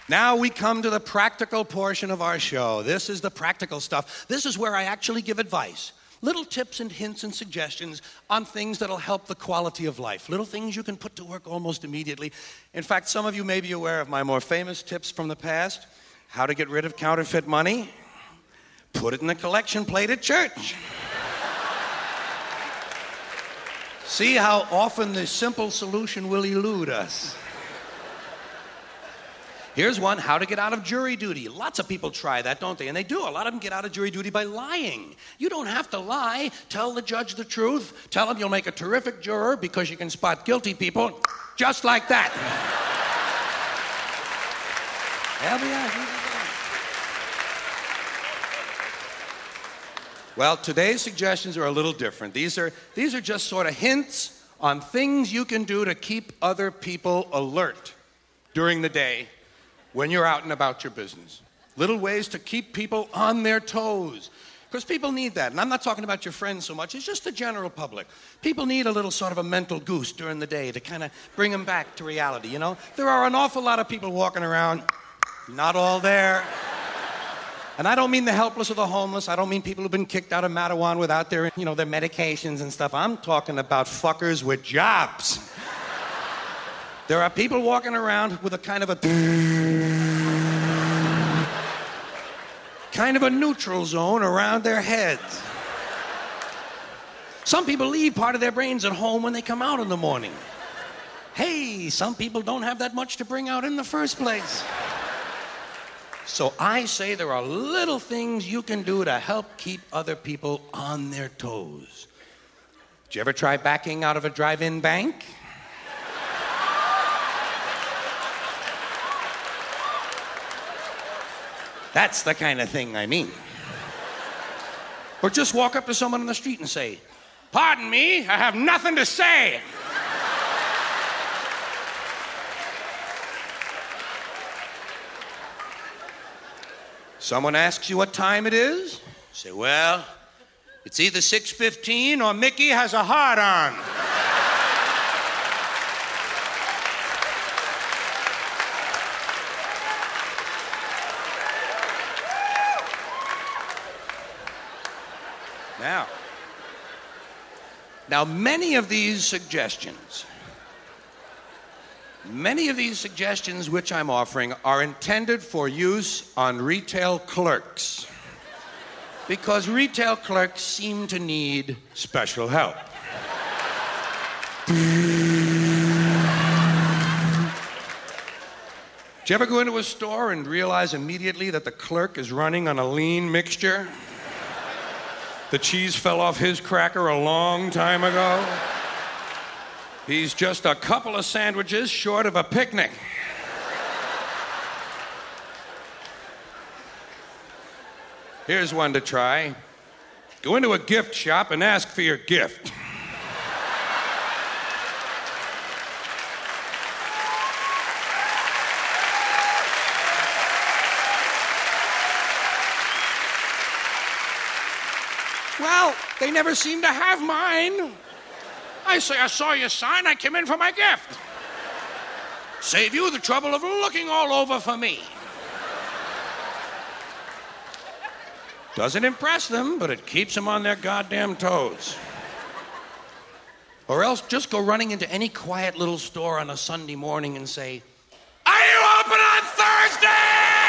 Now we come to the practical portion of our show. This is the practical stuff. This is where I actually give advice. Little tips and hints and suggestions on things that'll help the quality of life. Little things you can put to work almost immediately. In fact, some of you may be aware of my more famous tips from the past. How to get rid of counterfeit money. Put it in the collection plate at church. See how often the simple solution will elude us. Here's one, how to get out of jury duty. Lots of people try that, don't they? And they do. A lot of them get out of jury duty by lying. You don't have to lie. Tell the judge the truth. Tell him you'll make a terrific juror because you can spot guilty people just like that. Well, today's suggestions are a little different. These are just sort of hints on things you can do to keep other people alert during the day when you're out and about your business. Little ways to keep people on their toes. Because people need that. And I'm not talking about your friends so much. It's just the general public. People need a little sort of a mental goose during the day to kind of bring them back to reality, you know? There are an awful lot of people walking around, not all there. And I don't mean the helpless or the homeless. I don't mean people who've been kicked out of Mattawan without their, their medications and stuff. I'm talking about fuckers with jobs. There are people walking around with a kind of a neutral zone around their heads. Some people leave part of their brains at home when they come out in the morning. Hey, some people don't have that much to bring out in the first place. So I say there are little things you can do to help keep other people on their toes. Did you ever try backing out of a drive-in bank? That's the kind of thing I mean. Or just walk up to someone on the street and say, "Pardon me, I have nothing to say." Someone asks you what time it is? Say, "Well, it's either 6:15 or Mickey has a heart on." Now, many of these suggestions which I'm offering are intended for use on retail clerks because retail clerks seem to need special help. Did you ever go into a store and realize immediately that the clerk is running on a lean mixture? The cheese fell off his cracker a long time ago. He's just a couple of sandwiches short of a picnic. Here's one to try. Go into a gift shop and ask for your gift. Well, they never seem to have mine. I say, "I saw your sign, I came in for my gift." Save you the trouble of looking all over for me. Doesn't impress them, but it keeps them on their goddamn toes. Or else just go running into any quiet little store on a Sunday morning and say, "Are you open on Thursday?"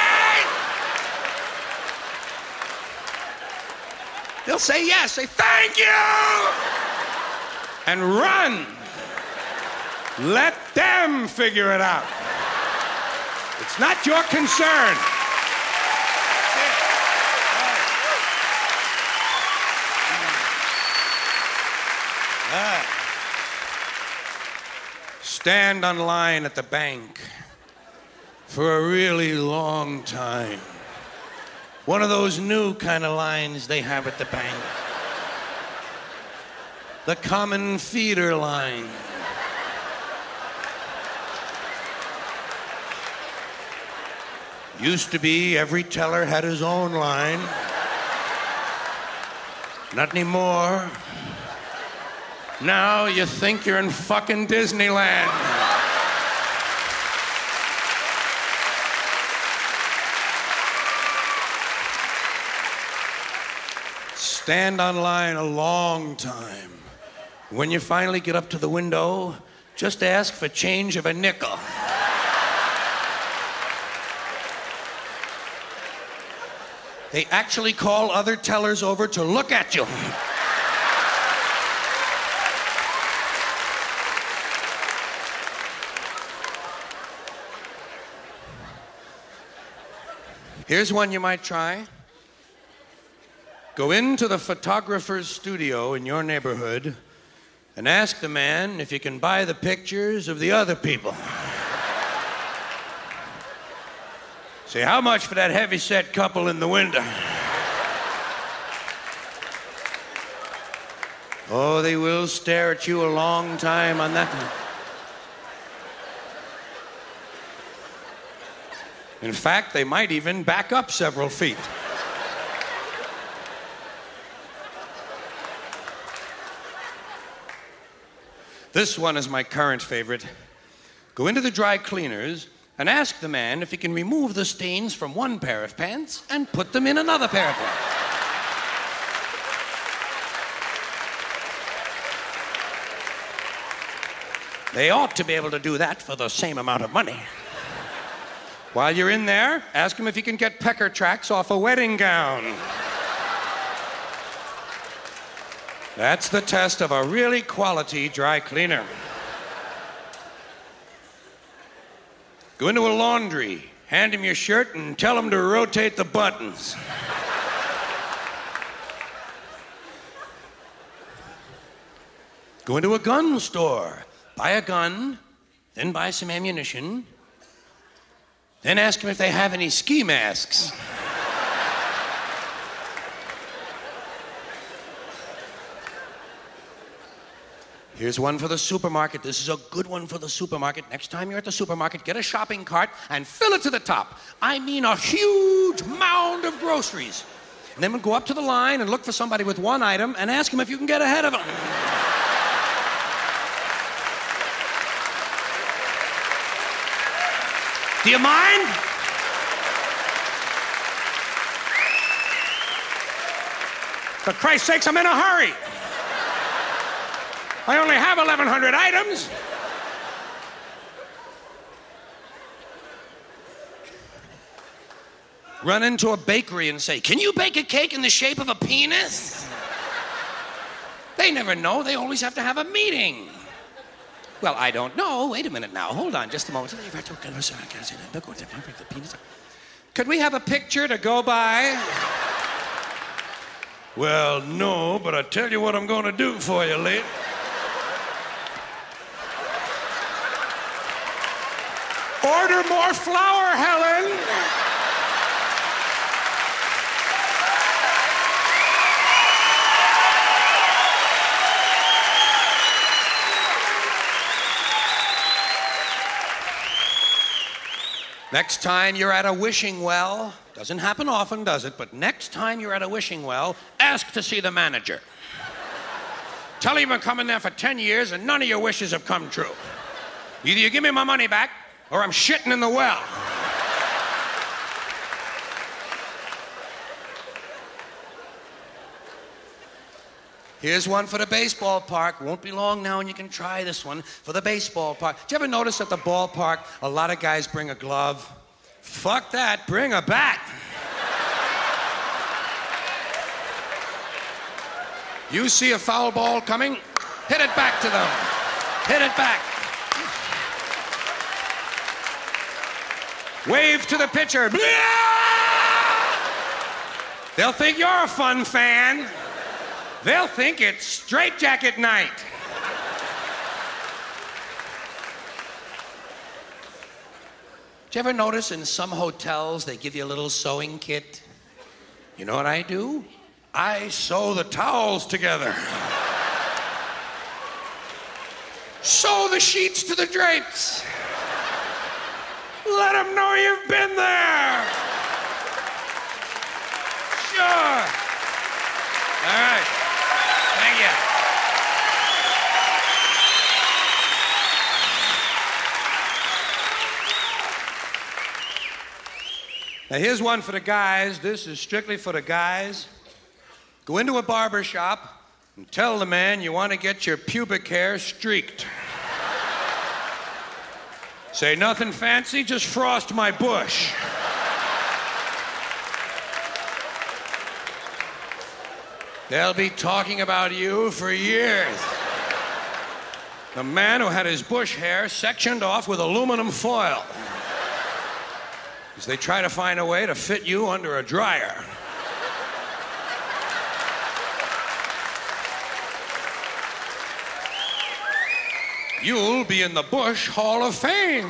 They'll say yes, say "Thank you," and run. Let them figure it out. It's not your concern. Stand on line at the bank for a really long time. One of those new kind of lines they have at the bank. The common feeder line. Used to be every teller had his own line. Not anymore. Now you think you're in fucking Disneyland. stand on line a long time. When you finally get up to the window, just ask for change of a nickel. They actually call other tellers over to look at you. Here's one you might try. Go into the photographer's studio in your neighborhood and ask the man if you can buy the pictures of the other people. Say, how much for that heavy-set couple in the window? Oh, they will stare at you a long time on that one. In fact, they might even back up several feet. This one is my current favorite. Go into the dry cleaners and ask the man if he can remove the stains from one pair of pants and put them in another pair of pants. They ought to be able to do that for the same amount of money. While you're in there, ask him if he can get pecker tracks off a wedding gown. That's the test of a really quality dry cleaner. Go into a laundry, hand him your shirt, and tell him to rotate the buttons. Go into a gun store, buy a gun, then buy some ammunition, then ask him if they have any ski masks. Here's one for the supermarket. This is a good one for the supermarket. Next time you're at the supermarket, get a shopping cart and fill it to the top. I mean a huge mound of groceries. And then go up to the line and look for somebody with one item and ask them if you can get ahead of them. Do you mind? For Christ's sakes, I'm in a hurry. I only have 1,100 items. Run into a bakery and say, can you bake a cake in the shape of a penis? They never know. They always have to have a meeting. Well, I don't know. Wait a minute now. Hold on just a moment. Could we have a picture to go by? Well, no, but I'll tell you what I'm going to do for you, lady. Order more flour, Helen. Next time you're at a wishing well, doesn't happen often, does it? But next time you're at a wishing well, ask to see the manager. Tell him you've been coming there for 10 years and none of your wishes have come true. Either you give me my money back or I'm shitting in the well. Here's one for the baseball park. Won't be long now and you can try this one for the baseball park. Did you ever notice at the ballpark, a lot of guys bring a glove? Fuck that, bring a bat. You see a foul ball coming, hit it back to them. Hit it back. Wave to the pitcher. They'll think you're a fun fan. They'll think it's straitjacket night. Did you ever notice in some hotels they give you a little sewing kit? You know what I do? I sew the towels together. Sew the sheets to the drapes. Let them know you've been there. Sure. All right. Thank you. Now here's one for the guys. This is strictly for the guys. Go into a barber shop and tell the man you want to get your pubic hair streaked. Say nothing fancy, just frost my bush. They'll be talking about you for years. The man who had his bush hair sectioned off with aluminum foil as they try to find a way to fit you under a dryer. You'll be in the Bush Hall of Fame.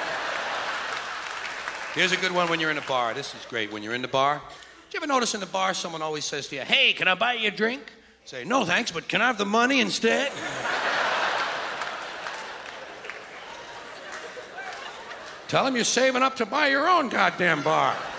Here's a good one when you're in a bar. This is great. When you're in the bar, do you ever notice in the bar someone always says to you, "Hey, can I buy you a drink?" Say, "No, thanks, but can I have the money instead?" Tell them you're saving up to buy your own goddamn bar.